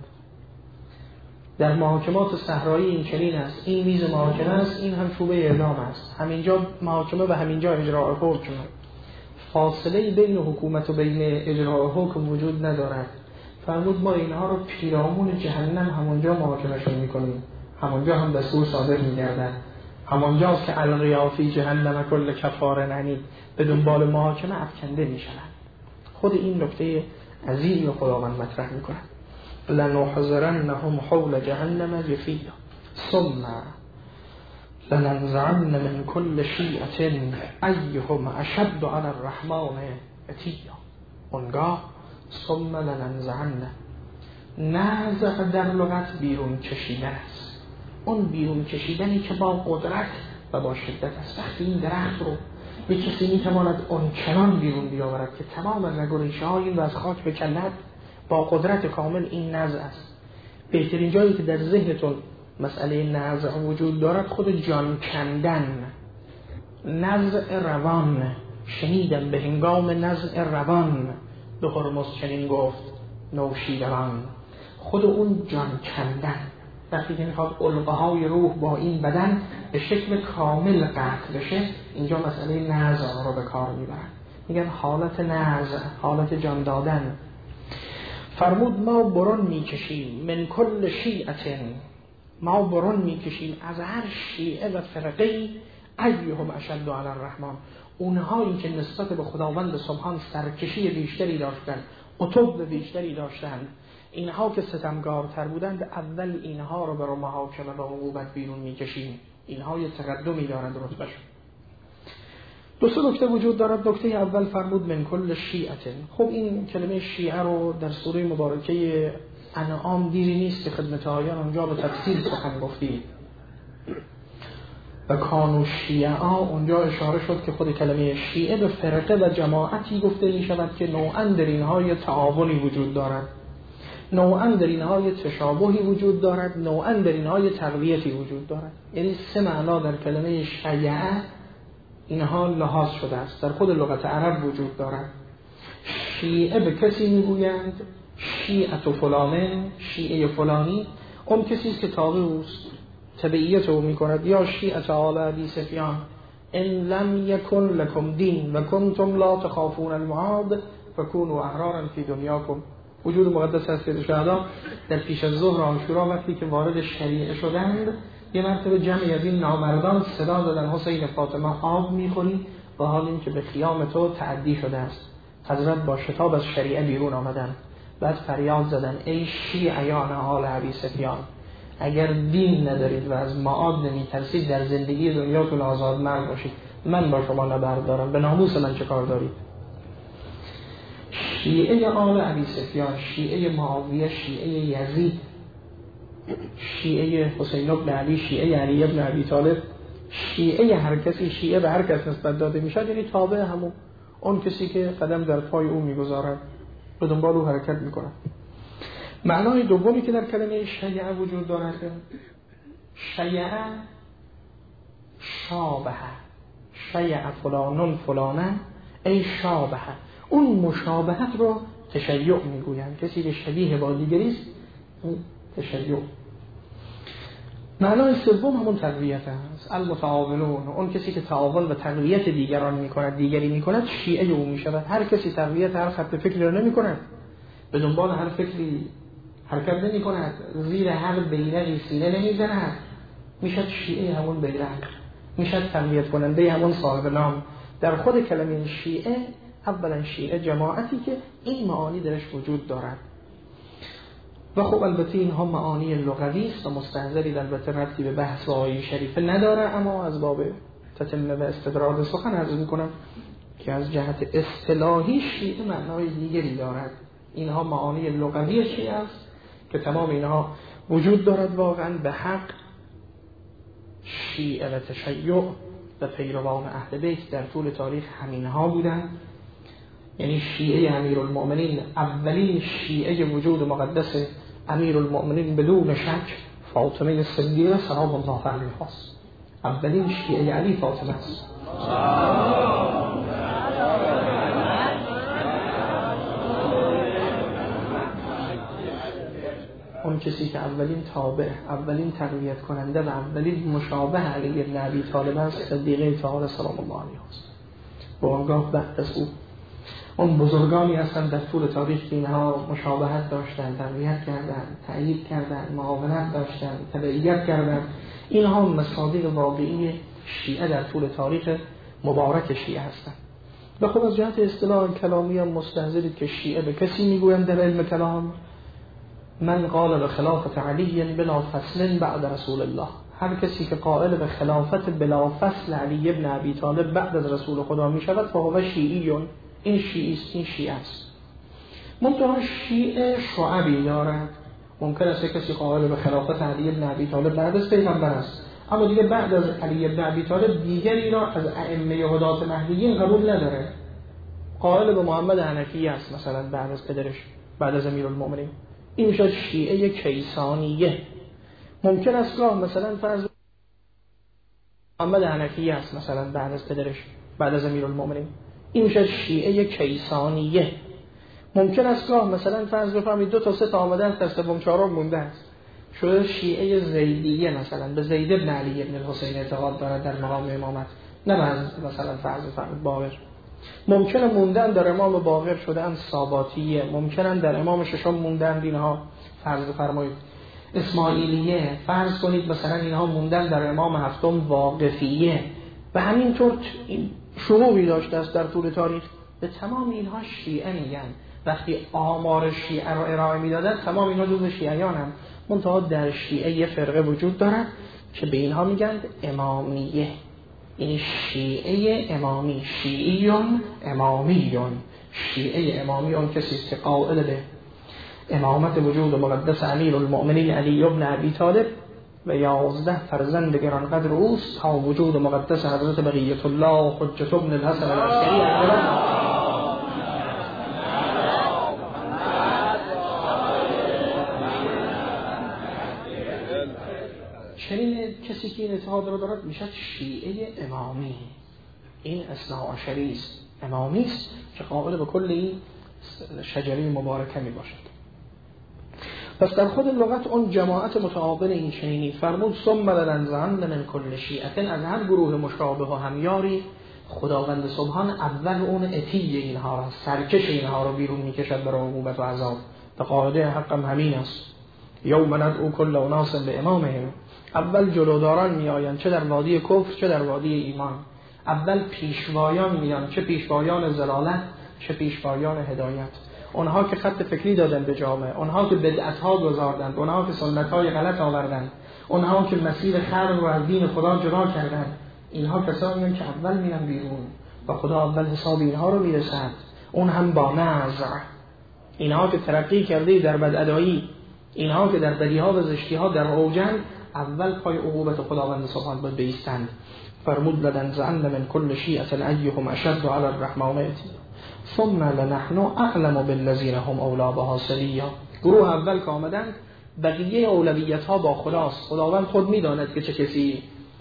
در محاکمات صحرایی این چنین است، این میز محاکمه است، این هم چوبه اعدام است، همینجا محاکمه و همینجا اجراء حکم. فاصله بین حکومت و بین اجراء حکم وجود ندارد. فرمود ما اینها رو پیرامون جهنم همونجا محاکمهشون میکنیم، همونجا هم دستور صادر میگردن، همونجاست که القیافی جهنم کل کفار عنید به دنبال محاکمه افکنده میشن. خود این نکته عظیمی خداوند مطرح میکنه. لنحضرنهم حول جهنم جثیا ثم لننزعن من كل شیعة ایهم اشد علی الرحمن اتیا، اونگاه ثم لننزعن. نزع در لغت بیرون کشیدن است، اون بیرون کشیدنی که با قدرت و با شدت است. وقتی این درخت رو به کسی میتواند اون چنان بیرون بیاورد که تمام رگ و ریشه های این رو از خاک بکند، با قدرت کامل، این نزع است. بهترین جایی که در ذهنتون مسئله نزع وجود دارد خود جان کندن، نزع روان. شنیدم به هنگام نزع روان، به هرمز چنین گفت نوشیروان. خود اون جان کندن، وقتی که میخواد علقه های روح با این بدن به شکل کامل قطع بشه، اینجا مسئله نزع رو به کار میبرن، میگن حالت نزع، حالت جان دادن. فرمود ما برون میکشیم من کل شیعة، ما برون میکشیم از هر شیعه و فرقه، ایهم اشد علی الرحمن، اونهایی که نسبت به خداوند سبحان سرکشی بیشتری داشتند، عتب بیشتری داشتند، اینها که ستمگارتر بودند، اول اینها رو برای محاکمه و عقوبت بیرون میکشیم. اینها یه تقدمی دارند رتبهشون. دو سه نکته وجود دارد. نکته اول فرمود من کل شیعة. خب این کلمه شیعه رو در سوره مبارکه انعام دیری نیست که خدمت آیان اونجا به تفصیل سخن گفتید و کانو شیعه، اونجا اشاره شد که خود کلمه شیعه به فرقه و جماعتی گفته می شود که نوعاً در اینهای تعاونی وجود دارد، نوعاً در اینهای تشابهی وجود دارد، نوعاً در اینهای تقویتی وجود دارد. یعنی سه معنا در کلمه شیعه اینها لحاظ شده است، در خود لغت عرب وجود دارد. شیعه به کسی میگویند شیعه فلانه، شیعه فلانی، اون کسی است که تابع اوست، تبعیت او میکند. یا شیعه آل ابی سفیان، ان لم یکن لکم دین و کنتم لا تخافون المعاد فکونوا احرارا فی دنیاکم. وجود مقدس از سید شهدا در پیش از ظهر عاشورا وقتی که وارد شریعه شدند، یه مرتبه جمعی از این نامردان صدا دادن حسین فاطمه آب میخوری، با حال این که به خیام تو تعدی شده است. حضرت با شتاب از شریعه بیرون آمدن، بعد فریاد زدن ای شیعیان آل ابی سفیان، اگر دین ندارید و از معاد نمیترسید، در زندگی دنیاتون آزاد مرد باشید، من با شما نبرد دارم، به ناموس من چه کار دارید؟ شیعه آل ابی سفیان، شیعه معاویه، شیعه یزید، شیعه حسین بن علی، شیعه علی بن ابی طالب، شیعه هر کسی، شیعه به هر کس نسبت داده میشه، یعنی تابع همون اون کسی که قدم در پای او میگذارد، به دنبال او حرکت میکنه. معنای دومی که در کلمه شیعه وجود دارد، شیعه شابه، شیعه فلانون فلانن ای شابه، اون مشابهت رو تشیع میگویند، کسی که شبیه با دیگری است تشیع. معنای سوم همون تقویت است، المتعاونون، اون کسی که تعاون و تقویت دیگران میکند، دیگری میکند، شیعه او میشود. هر کسی تقویت هر خط فکری رو نمیکند، به دنبال هر فکری حرکت نمیکند، زیر هر بیرقی سینه نمیزند، میشد شیعه همون بیرق، میشد تقویت کننده همون صاحب نام. در خود کلمه شیعه، اولا شیعه جماعتی که این معانی درش وجود دارد و خب البته اینها معانی لغوی است و مستحضری البته ربطی به بحث آیه شریفه نداره، اما از باب تتمه و استدراج سخن عرض میکنم که از جهت اصطلاحی شیعه معنای دیگری دارد. اینها معانی لغوی شیعه است که تمام اینها وجود دارد. واقعا به حق شیعه و تشیع و پیروان اهل بیت در طول تاریخ همینها بودند. یعنی شیعه امیرالمؤمنین، اولین شیعه وجود مقدس امیرالمؤمنین بدون شک فاطمه صدیقه سلام الله علیها است. اولین شیعه علی فاطمه است. اون کسی که اولین تابع، اولین تقویت کننده و اولین مشابه علی بن ابی طالب است، صدیقه طاهره سلام الله علیها است. و آنگاه بعد از او اون بزرگانی هستند در طول تاریخ که اینها مشابهت داشتند، تقویت کردند، تأیید کردند، معاونت داشتند، تبعیت کردند. اینها مصادیق واقعی شیعه در طول تاریخ مبارک شیعه هستند. و خب از جهت اصطلاح کلامی هم مستحضرید که شیعه به کسی میگویند در علم کلام من قال به خلافت علی بلا فصل بعد رسول الله، هر کسی که قائل به خلافت بلا فصل علی ابن ابی طالب بعد از رسول خدا می شود فهو شیعیون، این شیعیست، این شیعه است. منتها شیعه شعبی دارد. ممکن است کسی قائل به خلافت علی بن ابی طالب بعد از پیغمبر است، اما دیگه بعد از علی بن ابی طالب دیگری را از ائمه هدات مهدیین قبول نداره. قائل به محمد حنفی است مثلا بعد از پدرش، بعد از امیرالمومنین. این میشه شیعه کیسانیه. ممکن است گاه مثلا فرض محمد حنفی است مثلا بعد از پدرش، بعد از امیرالمومنین. این میشه شیعه کیسانیه. ممکن است گاه مثلا فرض بفهمید دو تا سه تا آمدن تا سوم چهارم مونده است، شده شیعه زیدیه مثلا به زید بن علی بن الحسین اعتقاد دارد در مقام امامت، نه مثلا فرض بفرمایید باقر. ممکنه موندن در امام باقر شدن ثاباتیه، ممکنه در امام ششم موندن اینها فرض بفرمایید اسماعیلیه، فرض کنید مثلا اینها موندن در امام هفتم واقفیه و همینطور شروعی داشته است در طول تاریخ. به تمام اینها شیعه میگن. وقتی آمار شیعه را ارائه میدادن تمام اینها جزء شیعیان هم. منتها در شیعه یه فرقه وجود دارد که به اینها میگن امامیه. این شیعه امامی، شیعیون امامیون. شیعه امامی اون کسی است که قائل به امامت وجود مقدس امیرالمؤمنین علی بن ابی طالب و یازده فرزند گرانقدر اوست تا وجود مقدس حضرت بقیت الله حجت ابن الحسن العسکری علیه. چنین کسی که این اتحاد را دارد میشد شیعه امامی. این اثنا عشری است، امامی است که قائل به کل این شجره مبارکه می باشد. پس در خود لغت اون جماعت متعاقل این چنینی فرمود ثم لننزعن من کل شیعه، از هر گروه مشابه و همیاری خداوند سبحان اول اون اتی اینها را، سرکش اینها را بیرون میکشد برای عقوبت و عذاب. به قاعده حقم همین است. یوم ندعو کل اناس به امامهم، اول جلوداران می آیند چه در وادی کفر چه در وادی ایمان. اول پیشوایان میان، چه پیشوایان ضلالت چه پیشوایان هدایت. اونها که خط فکری دادن به جامعه، اونها که بدعت‌ها گذاردند، اونها که سنت‌های غلط آوردند، اونها که مسیر خلق رو از دین خدا جدا کردند، اینها کسانی هستند که اول میان بیرون و خدا اول حساب اینها رو میرسد. اون هم با نزع. اینها که ترقی کرده در بدعدایی، اینها که در بدیها و زشتیها در اوجند، اول پای عقوبت خداوند سبحان باید بایستند. فرمود لننزعن من کل شیعة ایهم اشد علی الرحمن ثم لنحن اعلم بالذین هم اولی بها صلیا. گروه اول که آمدند بقیه اولویت ها با خداست. خداوند خود میداند که چه کسی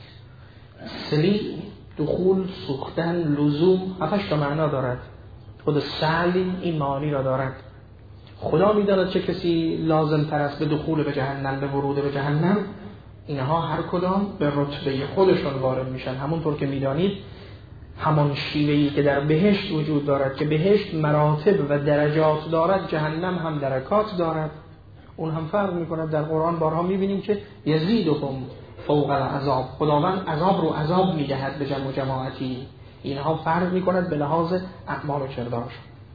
سلی، دخول، سوختن، لزوم، هفتش تا معنا دارد. خود سلی این معانی را دارد. خدا میداند چه کسی لازم تر است به دخول به جهنم، به ورود به جهنم. اینها هر کدام به رتبه خودشون وارد میشن. همونطور که میدانید همان شیوهی که در بهشت وجود دارد که بهشت مراتب و درجات دارد، جهنم هم درکات دارد. اون هم فرق میکند. در قرآن بارها میبینیم که یزیدهم فوق العذاب، خداوند عذاب رو عذاب میدهد به جمع و جماعتی. اینها فرق میکند به لحاظ اعمال و کردارش.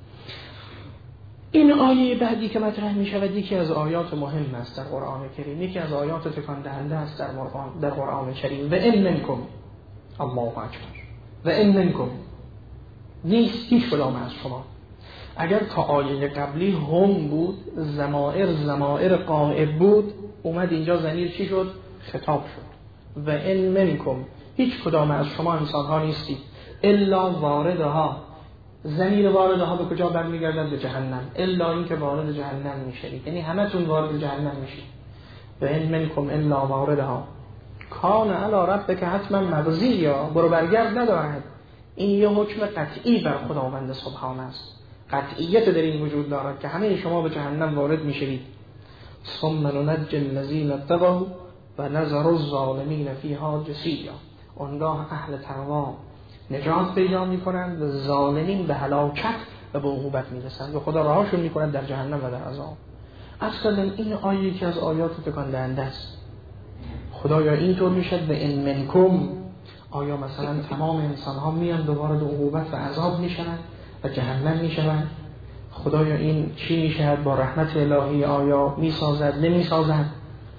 این آیه بعدی که مطرح می شود یکی از آیات مهم است در قرآن کریم، یکی از آیات تکان دهنده است در قرآن در قرآن کریم. و ان منکم، الله اکبر، و ان منکم، نیست هیچ کدام از شما. اگر تا آیه قبلی هم بود، ضمائر ضمائر غائب بود، اومد اینجا ضمیر چی شد؟ خطاب شد. و ان منکم، هیچ کدام از شما انسان ها نیستید الا واردها. ضمیر واردها به کجا برمیگردد؟ به جهنم. الا این که وارد جهنم میشید، یعنی همتون وارد جهنم میشید. و ان منکم الا واردها کان علی ربک حتما مقضیا، برو برگرد ندارد. این یه حکم قطعی بر خداوند سبحانه است. قطعیت در این وجود دارد که همه شما به جهنم وارد میشید. ثم ننجی الذین اتقوا و نذر الظالمین فیها جثیا. آنگاه اهل تقوا نجات پیدا میکنند و ظالمین به هلاکت و به عقوبت میرسند و خدا رهاشون میکند در جهنم و در عذاب. اصلا این آیه که از آیات تکان دهنده است. خدایا اینطور میشد و ان منکم، آیا مثلا تمام انسان ها میان به وارد عقوبت و عذاب میشوند و جهنم میشوند؟ خدایا این چی میشود با رحمت الهی؟ آیا میسازد نمیسازد؟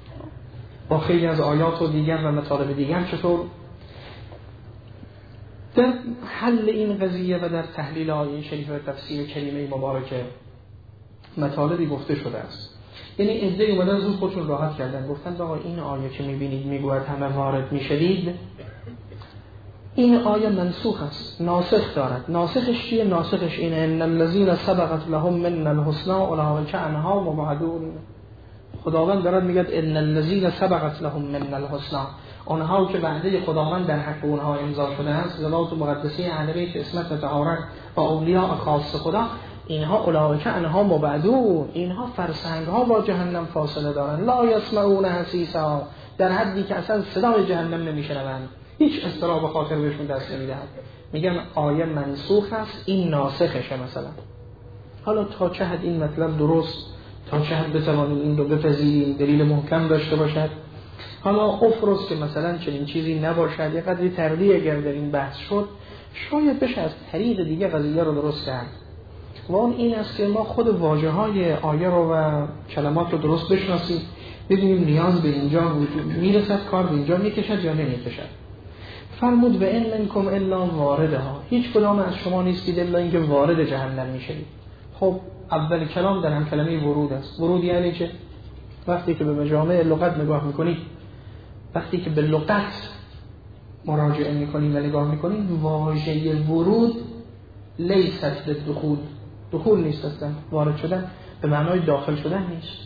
با خیلی از آیات و دیگر و مطالب دیگر چطور؟ در حل این قضیه و در تحلیل آیه شریف و تفسیر کریمه مبارکه مطالبی گفته شده است. یعنی عده‌ای اومدن زود خودشون راحت کردن، گفتن آقا این آیه که میبینید میگوید همه وارد میشدید، این آیه منسوخ است، ناسخ دارد. ناسخش چیه؟ ناسخش اینه ان الذين سبقت لهم من الحسنى اولئک عنها مبعدون. خداوند دارد میگه ان الذين سبقت لهم من الحسنى، اونها که وعده خداوند در حق اونها امضا شده است، ذات مقدسی اهل بیت اسمت و طهارت و اولیاء خاص خدا، اینها اولئک عنها مبعدون، اینها فرسنگ ها با جهنم فاصله دارن، لا یسمعون حسیسا، در حدی که اصلا صدای جهنم نمیشنوند، هیچ اضطراب خاطر بهشون دست نمیدهد. میگن آیه منسوخ است، این ناسخشه مثلا. حالا تا چه حد این مطلب درست، تا چه حد بتوانیم این رو بپذیریم، دلیل محکم داشته باشد. حالا افرست که مثلا چنین چیزی نباشد، یه قدری تردید اگر در این بحث شد، شاید بشه از طریق دیگه قضیه رو درست کرد. و اون این است که ما خود واژه های آیه رو و کلمات رو درست بشناسیم، ببینیم نیاز به اینجا وجود میرسد، کار به اینجا میکشد یا نمیکشد. فرمود به ان منکم الا واردها، هیچ کدام از شما نیستید الا اینکه وارد جهنم میشید. خب اول کلام در هم کلمه ورود است. ورود یعنی چه؟ وقتی که به مجامع لغت نگاه میکنید، وقتی که به لغت مراجعه میکنیم و نگاه میکنیم، واژه ورود لیست للدخول، دخول نیست اصلا، وارد شدن به معنای داخل شدن نیست.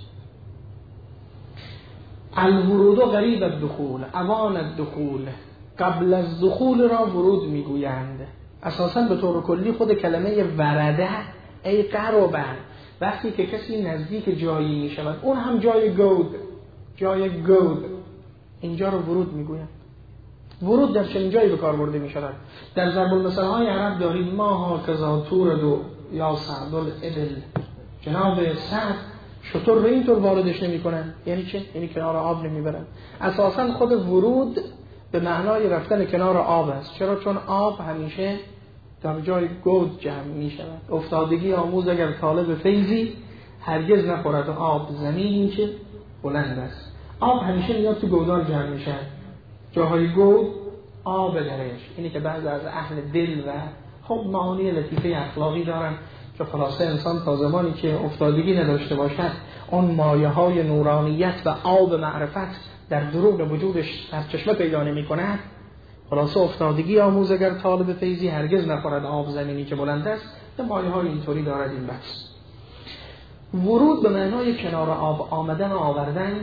الورود قریب الدخول، اوان الدخول، قبل از دخول را ورود میگویند. اساساً به طور کلی خود کلمه ورده ای قربه، وقتی که کسی نزدیک جایی میشود، اون هم جای گود، جای گود، اینجا رو ورود میگویند. ورود در چنین جایی به کار برده میشود. در ضرب المثل های عرب دارید ما ها کذا تورد و یا سعد الابل، جناب سعد شطور رو اینطور واردش نمی کنن. یعنی چه؟ یعنی کنار آب نمی برن. اساساً خود ورود به معنای رفتن کنار آب است. چرا؟ چون آب همیشه در جای گود جمع می شود. افتادگی آموز اگر طالب فیضی هرگز نخورد آب زمینی که بلند است. آب همیشه میاد تو گودار جمع می شود. جاهای گود آب درش. اینی که بعضی از اهل دل و خب معانی لطیفه اخلاقی دارن که خلاصه انسان تا زمانی که افتادگی نداشته باشد، اون مایه های نورانیت و آب معرفت در دروغ وجودش سرچشمه پیدا نمی کند. خلاصه افتادگی آموز اگر طالب فیضی هرگز نخورد آب زمینی که بلند است. یه مایه های اینطوری دارد این بحث. ورود به معنای کنار آب آمدن و آوردن،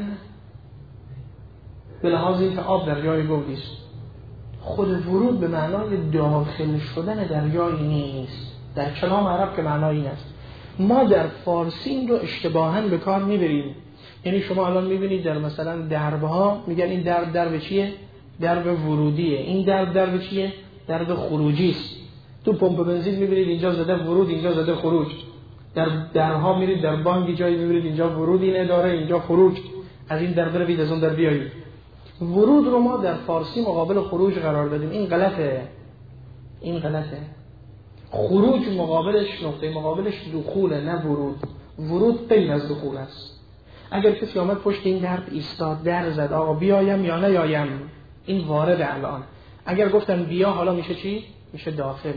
به لحاظ اینکه آب در جای گودی است. خود ورود به معنای داخل شدن در جایی نیست. در کلام عرب که معنای این است. ما در فارسی این رو اشتباهاً به کار میبریم. یعنی شما الان میبینید در مثلا دربها میگن این درب درب چیه؟ درب ورودیه. این درب درب چیه؟ درب خروجی است. تو پمپ بنزین میبینید اینجا زده ورود، اینجا زده خروج. در درها میرید در بانک جایی میبینید اینجا ورود این اداره، اینجا خروج. از این در بروید از اون در بیایید. ورود رو ما در فارسی مقابل خروج قرار دادیم. این غلطه. این غلطه. خروج مقابلش، نقطه مقابلش دخوله، نه ورود. ورود غیر از دخول است. اگر کسی آمد پشت این درب ایستاد، در زد آقا بیایم یا نیایم، این وارد الان. اگر گفتن بیا حالا میشه چی؟ میشه داخل.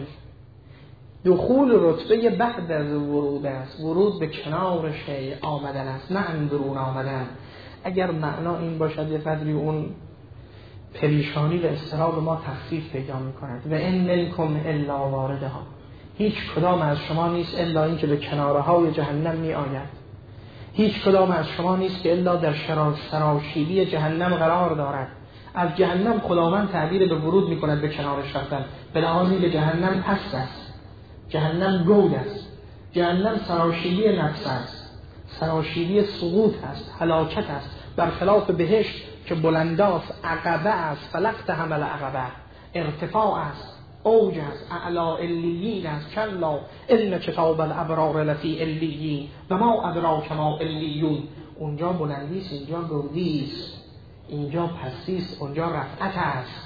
دخول رتبه بعد از ورود است. ورود به کنار شیء آمدن است، نه اندرون آمدن. اگر معنا این باشد یه قدری اون پریشانی و اضطراب ما تخفیف پیدا می‌کند. و ان منکم الا واردها، هیچ کدام از شما نیست الا این که به کنارهای جهنم می آید. هیچ کدام از شما نیست که الا در سراشیبی جهنم قرار دارد. از جهنم خداوند تعبیر به ورود می کند به کنارش رفتن، به لحاظی که جهنم پست است، جهنم گود است، جهنم سراشیبی نفس است، سراشیبی سقوط است، هلاکت است، برخلاف بهشت که بلنداست، عقبه است، فلقت حمل عقبه، ارتفاع است، اوج است، اعلا علیین است. کلا ان کتاب الابرار لفی علیین و ما ادراک ما علیون. اونجا بلندی است، اینجا گودی است، اینجا پستی است، اونجا رفعت است.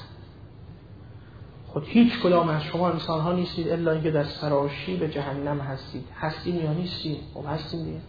خود هیچ کدام از شما انسان ها نیستید الا اینکه در سراشیب جهنم هستید. هستیم یا نیستیم؟ خب هستیم دیگه.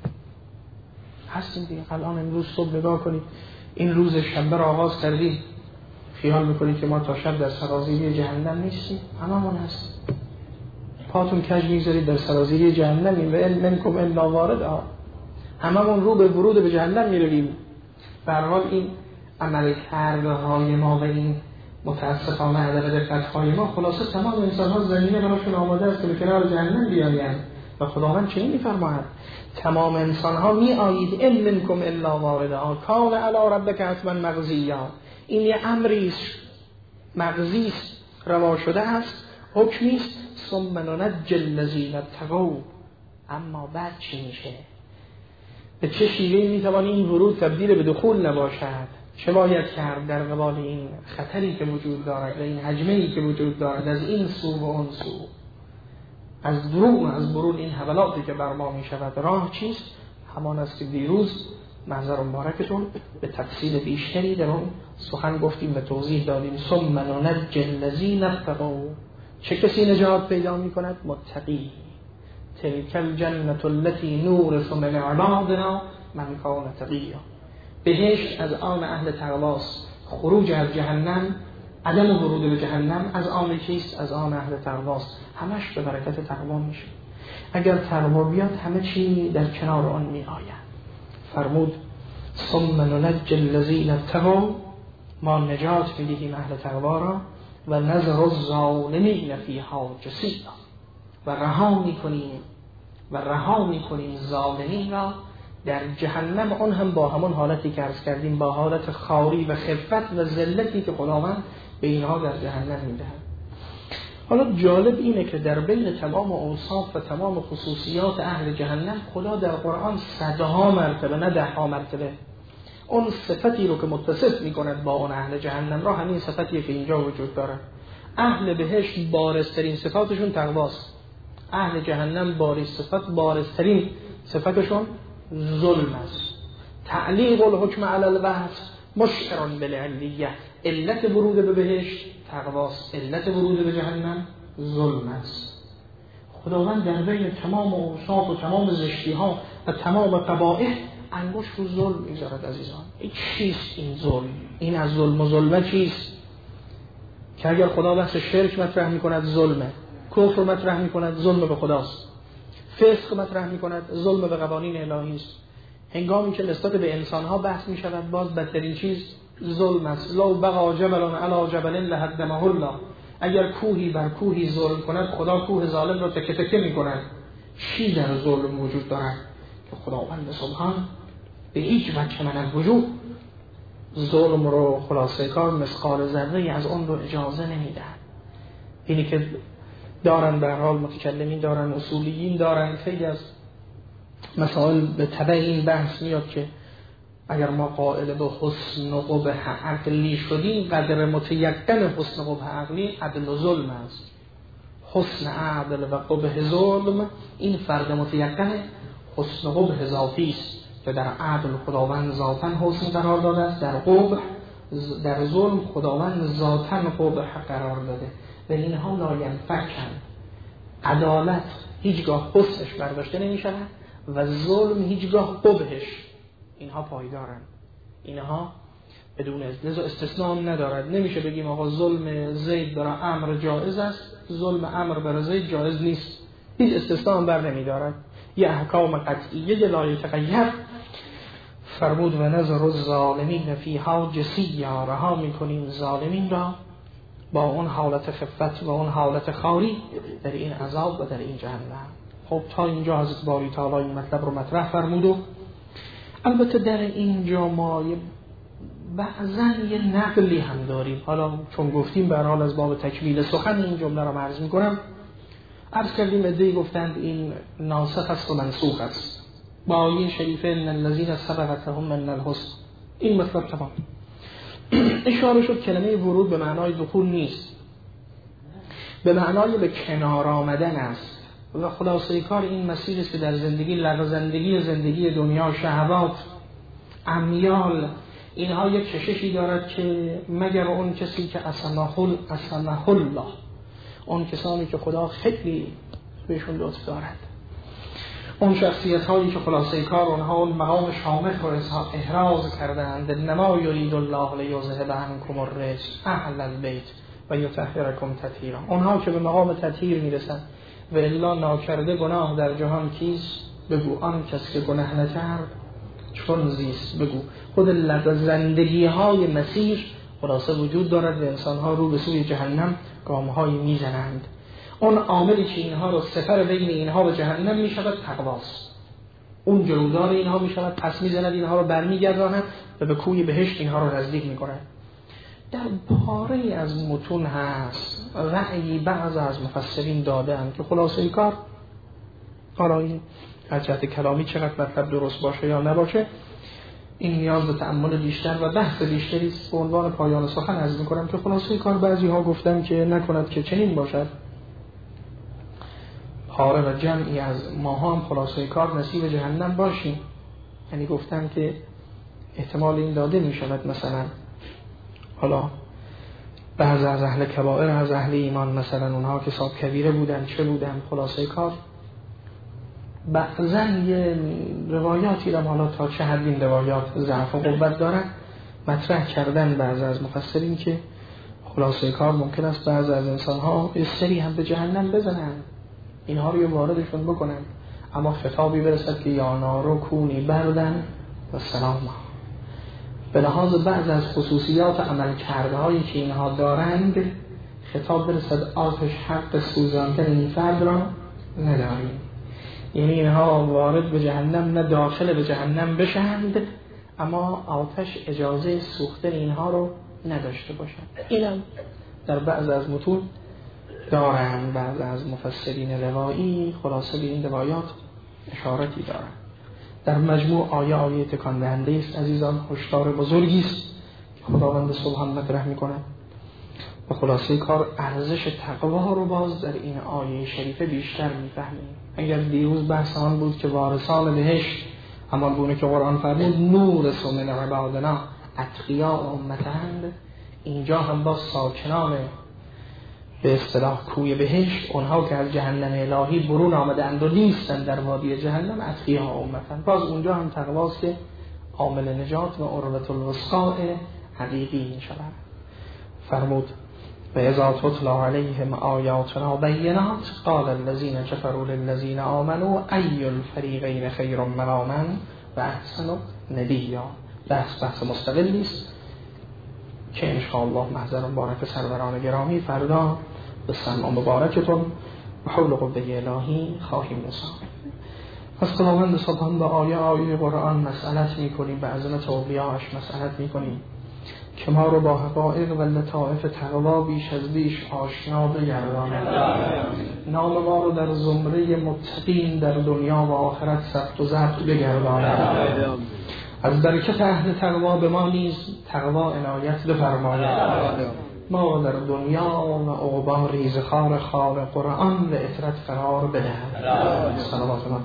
هستیم دیگه. الان امروز صبح نگاه کنید، این روز شنبه را آغاز کردیم، خیال میکنید که ما تا شب در سرازیری جهنم نیستیم؟ هممون هستیم. پاتون کج میذارید در سرازیری جهنمیم و ان منکم الا واردها، هممون رو به ورود به جهنم میرویم. به هر حال این عمل کرده های ما و این متاسفانه عدم دقت های ما، خلاصه تمام انسان ها زمینه براشون آماده است که به کنار جهنم بیایند. و خداوند چه میفرماید؟ تمام انسان ها می آیید ان منکم الا واردها کان علی ربک حتما مقضیا. این یه امری است مقضی است، روا شده است، حکمی است. ثم ننجی الذین اتقوا، اما بعد چی میشه؟ به چه شیوهی میتوان این ورود تبدیل به دخول نباشد؟ چه باید کرد در قبال این خطری که وجود دارد و این حجمه‌ای که وجود دارد از این سو و اون سو، از درون از برون این حملاتی که بر ما میشود؟ راه چیست؟ همان است که دیروز محضر مبارکتون به تفصیل بیشتری در اون سخن گفتیم و توضیح دادیم. ثم ننجی الذین اتقوا، چه کسی نجات پیدا میکند؟ متقی. تلک الجنة التي نورث من عبادنا من کان تقیا. بهشت از آن اهل تقواست. خروج از جهنم، عدم ورود به جهنم از آن کیست؟ از آن اهل تقواست. همش به برکت تقوا میشه. اگر تقوا بیاد همه چی در کنار آن می آید. فرمود ثم ننجی الذین اتقوا، ما نجات میدهیم اهل تقوا را و نذر الظالمین فیها جثیا، و رها میکنیم و رها میکنیم ظالمین را در جهنم، اون هم با همون حالتی که عرض کردیم، با حالت خاری و خفت و ذلتی که خداوند به اینها در جهنم میدهد. حالا جالب اینه که در بین تمام اوصاف و تمام خصوصیات اهل جهنم، خدا در قرآن صدها مرتبه نه ده ها مرتبه اون صفتی رو که متصف میکند با اون اهل جهنم را، همین صفتیه که اینجا وجود داره. اهل بهشت بارزترین صفاتشون تقواست، اهل جهنم بارز صفت بارزترین صفتشون ظلم است. تعلیق الحکم علی الوصف مشعر بالعلیه، علت ورود به بهشت تقواست، علت ورود به جهنم ظلم است. خداوند در بین تمام اوصاف و تمام زشتی ها و تمام قبائح انگشت رو ظلم میذارد. عزیزان این چیست؟ این ظلم، این از ظلم و ظلمه چیست؟ که اگر خدا بحث شرک مطرح میکند ظلمه، کفر مطرح میکند ظلم به خداست، فسق مطرح میکند ظلم به قوانین الهی است. هنگامی که نسبت به انسان ها بحث میشود، باز بدترین چیز ظلم است. لو بقى جبل علی جبل لهدمه الله، اگر کوهی بر کوهی ظلم کند، خدا کوه ظالم را تکه تکه میکند. چی در ظلم وجود دارد که خداوند سبحان به هیچ وجه من الوجوه ظلم رو خلاصه کار مثقال ذره از اون رو اجازه نمیدهد. اینی که دارن به هر حال متکلمین دارن، اصولیین دارن، خیلی از مسائل به تبع این بحث میاد که اگر ما قائل به حسن و قبح عقلی شدیم، قدر متیقن حسن و قبح عقلی عدل و ظلم است. حسن عدل و قبح ظلم این فرد متیقن حسن و قبح ذاتی است که در عدل خداوند ذاتاً حسن قرار داده است، در قبح در ظلم خداوند ذاتاً قبح قرار داده و اینها لاینفکند. عدالت هیچگاه حسنش برداشته نمی شود و ظلم هیچگاه قبحش، اینها پایدارن، اینها بدون لذا استثناء ندارد. نمیشه بگیم آقا ظلم زید برای امر جایز است، ظلم امر برای زید جایز نیست، هیچ استثناء بر نمیدارد. یه احکام قطعیه لا یتغیر. فرمود و نذر الظالمین فیها جثیا، رها میکنیم ظالمین را با اون حالت خفت و اون حالت خاری در این عذاب و در این جهنم. خب تا اینجا حضرت باری تعالی این مطلب رو مطرح فرمود و البته در اینجا ما بعضا یه نقلی هم داریم. حالا چون گفتیم به هر حال از باب تکمیل سخن این جمله رو عرض می‌کنم. عرض کردیم ادعی گفتند این ناسخ است و منسوخ است با آیه شریفه ان الذین سبقت لهم من الحسن. این مطلب تمام. اشاره شد کلمه ورود به معنای دخول نیست، به معنای به کنار آمدن است و خلاصه کار این مسیر است که در زندگی لغزندگی زندگی دنیا، شهوات، امیال، اینها یک کششی دارد که مگر اون کسی که اسمه الله، اون کسانی که خدا خیلی بهشون لطف دارد، اون شخصیت هایی که خلاصه کار اونها اون مقام شامخ رو احراز کردند، نما یرید الله لیذهب عنکم الرجس اهل البیت و یطهرکم تطهیرا، اونها که به مقام تطهیر میرسند و الا ناکرده گناه در جهان کیست؟ بگو آن کس که گناه نکرد چون زیست. بگو خود لرزندگی های مسیر خلاصه وجود دارد و انسان ها رو به سوی جهنم گام های میزنند. اون عاملی که اینها رو سفر بین اینها و جهنم می شود تقواست. اون جلودار اینها می شود، پس می زند اینها رو برمی گرداند و به کوی بهشت اینها رو نزدیک می کند. در پاره از متون هست رأیی بعض از مفسرین دادن که خلاصه کار، حالا این از جهت کلامی چقدر مطلب درست باشه یا نباشه این نیاز به تأمل بیشتر و بحث بیشتری است. به عنوان پایان سخن عرض می‌کنم که خلاصه کار بعضی ها گفتن که نکند که چنین باشد. پاره و جمعی از ماها هم خلاصه کار نصیب جهنم باشیم. یعنی گفتن که احتمال این داده می شود مثلا حالا بعض از اهل کبائر از اهل ایمان مثلا اونها که صاحب کبیره بودن چه بودن خلاصه کار بعضا یه روایاتی را حالا تا چه حد این روایات ضعف و قوت دارن مطرح کردن بعض از مفسرین که خلاصه کار ممکن است بعض از انسانها سری هم به جهنم بزنن، اینها رو واردشون بکنن، اما خطابی برسد که یا نارو کونی بردن و سلام. به لحاظ بعض از خصوصیات عمل کرده هایی که اینها دارند خطاب برسد آتش حق سوزاندن این فرد را نداریم. یعنی اینها وارد به جهنم نه داخل به جهنم بشند اما آتش اجازه سوختن اینها رو نداشته باشند. اینم در بعض از متون دارن، بعض از مفسرین روایی خلاصه به این روایات اشارتی دارن. در مجموع آیه آیه تکان دهنده است عزیزان، هشدار بزرگی است خداوند سبحان مطرح میکنه و خلاصه کار ارزش تقوا رو باز در این آیه شریفه بیشتر میفهمیم. اگر دیروز بحث آن بود که وارثان بهشت همان گونه که قرآن فرمود نور من عبادنا اتقیا امتند، اینجا هم با ساکنان به اصطلاح کوی بهشت اونها که از جهنم الهی برون آمدند و نیستند در وادی جهنم اتقیا امتند، باز اونجا هم تقواست که عامل نجات و عروة الوثقا حقیقی می شود. فرمود و اذا تتلی علیهم آیاتنا بینات قال الذین کفروا للذین آمنوا ای الفریقین خیر مقاما و احسن ندیا. بحث بحث مستقلی است که انشاءالله محضر مبارک سروران گرامی فردا به سمع مبارکتون و حول قوه الهی خواهیم رساند. پس خداوند سبحان به آیه آیه قرآن مسئلت میکنیم، به عظمت اولیاءش مسئلت میکنیم که ما رو با حقایق و لطائف تقوا بیش از بیش آشنا بگرداند، نام ما رو در زمره متقین در دنیا و آخرت ثبت و ضبط بگرداند، از برکت اهل تقوا به ما نیز تقوا عنایت بفرماید، ما در دنیا و عقبا ریزخوار خار قرآن و اطرت قرار بدهد. صلوات الله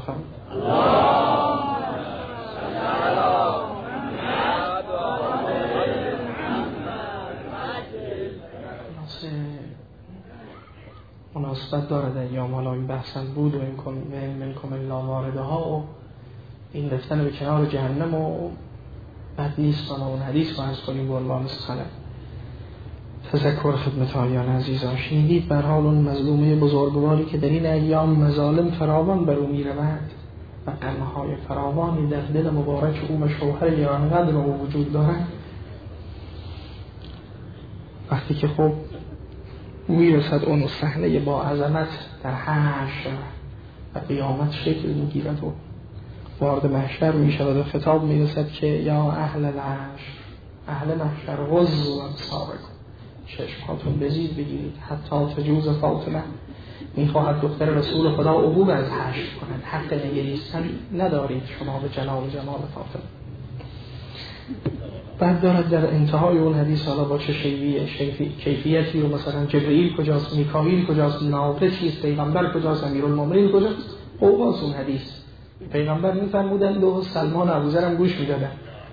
مناسبت دارد ایام حالا این بحثن بود و این کن منکم الا واردها و این رفتن به کنار جهنم و بد نیست و اون حدیث رو عرض کنیم به عنوان سخنه تذکر خدمت آیان عزیزان. شنیدید به هر حال اون مظلومه بزرگواری که در این ایام مظالم فراوان بر او می‌رود و غم‌های فراوانی در دل مبارک او و شوهر آنقدر او وجود دارد، وقتی که خب میرسد اون صحنه با عظمت در حشر و قیامت شکل میگیرد و وارد محشر میشود و خطاب میرسد که یا اهل العشر، اهل محشر غضوا ابصارکم، چشماتون بزید بگیرید حتی تجوز فاطمه، میخواهد دختر رسول خدا عبور از حشر کند، حق نگریستن ندارید شما به جلال جمال فاطمه. بعد دارد در انتهای اون حدیث حالا با چه شیویه کیفیتی و مثلا جبرئیل کجاست، میکائیل کجاست، ناقه چیست، پیغمبر کجاست، امیرالمومنین کجاست، اوقاس اون حدیث پیغمبر میفرمودند و سلمان ابوذر هم گوش میدادن.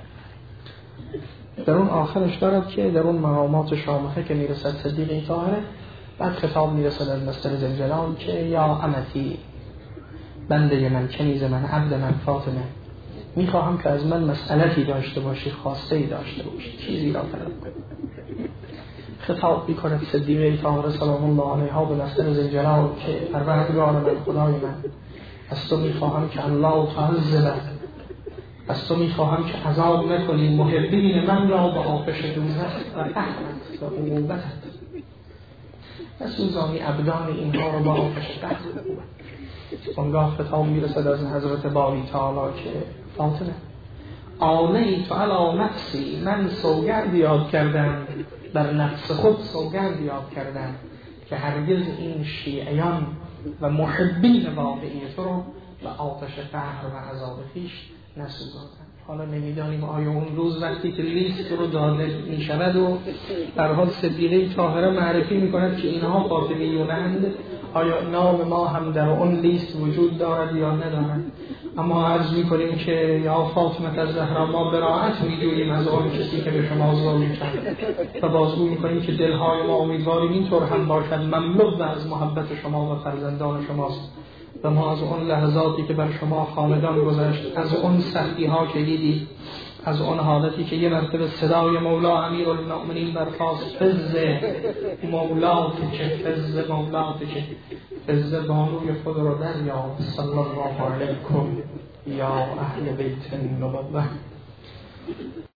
در اون آخرش دارد که در اون مقامات شامخه که میرسد صدیقه طاهره، بعد خطاب میرسد از مستر زلجلال که یا امتی بنده من، کنیز من، عبد من فاطمه، میخواهم که از من مسئلتی داشته باشی، خواسته ای داشته باشی، چیزی را طلب کن. خطاب میکند صدیقه طاهره سلام الله علیها به مسئله ذوالجلال که پروردگار من، خدای من، از تو میخواهم که الله تعذب، از تو میخواهم که عذاب نکنی محبین من را به آتش دوزخ و قهرت و عقوبتت، نسوزانی ابدان اینها را به آتش قهر و عقوبت. اونگاه خطاب میرسد از حضرت باری تعالی که فاطمه آنیت علی نفسی، من سوگند یاد کردم بر نفس خود، سوگند یاد کردم که هرگز این شیعیان و محبین واقعی تو رو به آتش قهر و عذاب خویش نسوزاندند. حالا نمیدانیم آیا اون روز وقتی که لیست رو داده می شود و در حال صدیقه طاهره معرفی می کند که اینها فاطمیونند، آیا نام ما هم در اون لیست وجود دارد یا ندارد؟ اما عرض می کنیم که یا فاطمه الزهرا، ما براءت می جوییم از آن کسی که به شما ظلم کرد و بازگو می کنیم که دلهای ما امیدواریم اینطور هم باشد مملو از محبت شما و فرزندان شماست و ما از اون لحظاتی که بر شما خاندان گذشت، از اون سختی ها که دیدید، از اون حالتی که یه مرتبه صدای مولا امیرالمؤمنین برخاست، فز مولات که فز مولات که فز بانوی خود رو دریاب. صلی الله علیکم یا اهل بیت النبوة.